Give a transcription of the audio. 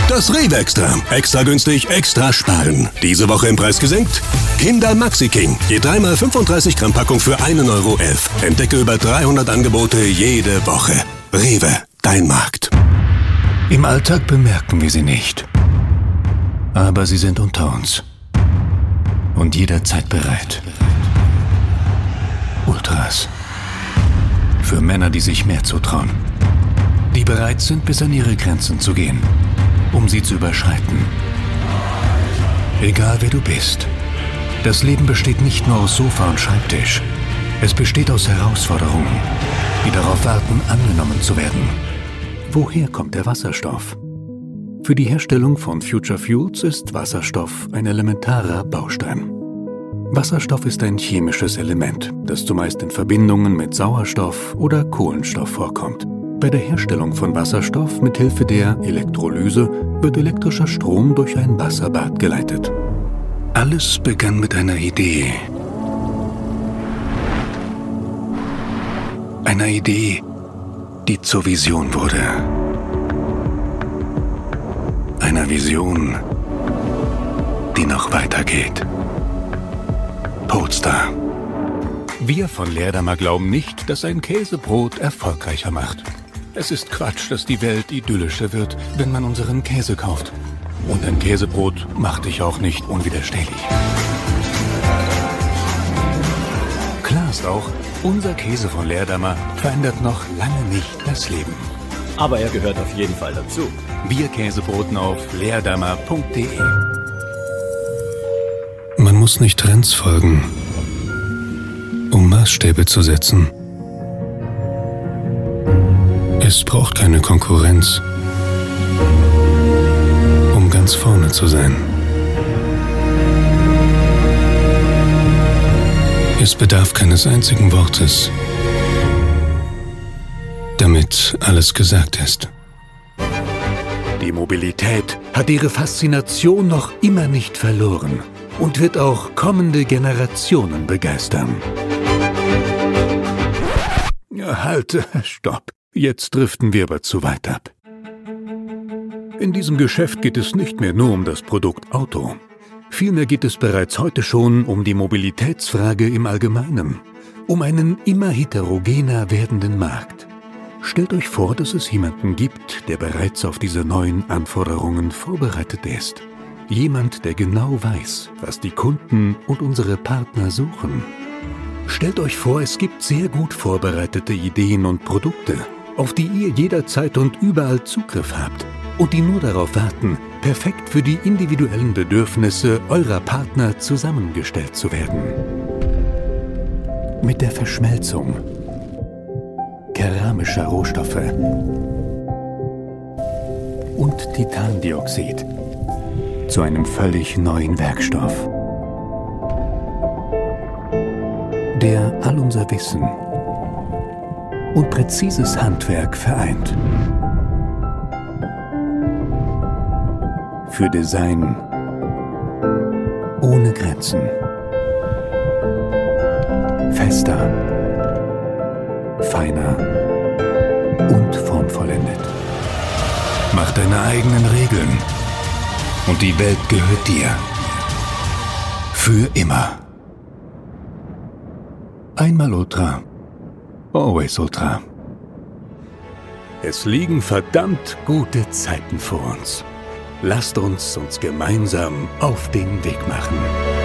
Das Rewe Extra. Extra günstig, extra sparen. Diese Woche im Preis gesenkt? Kinder Maxi King. Je 3x 35 Gramm Packung für 1,11 Euro. Entdecke über 300 Angebote jede Woche. Rewe, dein Markt. Im Alltag bemerken wir sie nicht. Aber sie sind unter uns. Und jederzeit bereit. Ultras. Für Männer, die sich mehr zutrauen. Die bereit sind, bis an ihre Grenzen zu gehen. Um sie zu überschreiten. Egal wer du bist. Das Leben besteht nicht nur aus Sofa und Schreibtisch. Es besteht aus Herausforderungen, die darauf warten, angenommen zu werden. Woher kommt der Wasserstoff? Für die Herstellung von Future Fuels ist Wasserstoff ein elementarer Baustein. Wasserstoff ist ein chemisches Element, das zumeist in Verbindungen mit Sauerstoff oder Kohlenstoff vorkommt. Bei der Herstellung von Wasserstoff mit Hilfe der Elektrolyse wird elektrischer Strom durch ein Wasserbad geleitet. Alles begann mit einer Idee. Einer Idee, die zur Vision wurde. Einer Vision, die noch weitergeht. Polestar. Wir von Leerdammer glauben nicht, dass ein Käsebrot erfolgreicher macht. Es ist Quatsch, dass die Welt idyllischer wird, wenn man unseren Käse kauft. Und ein Käsebrot macht dich auch nicht unwiderstehlich. Klar ist auch, unser Käse von Leerdammer verändert noch lange nicht das Leben. Aber er gehört auf jeden Fall dazu. Wir Käsebroten auf leerdammer.de. Man muss nicht Trends folgen, um Maßstäbe zu setzen. Es braucht keine Konkurrenz, um ganz vorne zu sein. Es bedarf keines einzigen Wortes, damit alles gesagt ist. Die Mobilität hat ihre Faszination noch immer nicht verloren und wird auch kommende Generationen begeistern. Ja, halt, stopp. Jetzt driften wir aber zu weit ab. In diesem Geschäft geht es nicht mehr nur um das Produkt Auto. Vielmehr geht es bereits heute schon um die Mobilitätsfrage im Allgemeinen. Um einen immer heterogener werdenden Markt. Stellt euch vor, dass es jemanden gibt, der bereits auf diese neuen Anforderungen vorbereitet ist. Jemand, der genau weiß, was die Kunden und unsere Partner suchen. Stellt euch vor, es gibt sehr gut vorbereitete Ideen und Produkte, auf die ihr jederzeit und überall Zugriff habt und die nur darauf warten, perfekt für die individuellen Bedürfnisse eurer Partner zusammengestellt zu werden. Mit der Verschmelzung keramischer Rohstoffe und Titandioxid zu einem völlig neuen Werkstoff, der all unser Wissen und präzises Handwerk vereint. Für Design ohne Grenzen. Fester, feiner und formvollendet. Mach deine eigenen Regeln und die Welt gehört dir. Für immer. Einmal Ultra. Always Ultra. Es liegen verdammt gute Zeiten vor uns. Lasst uns gemeinsam auf den Weg machen.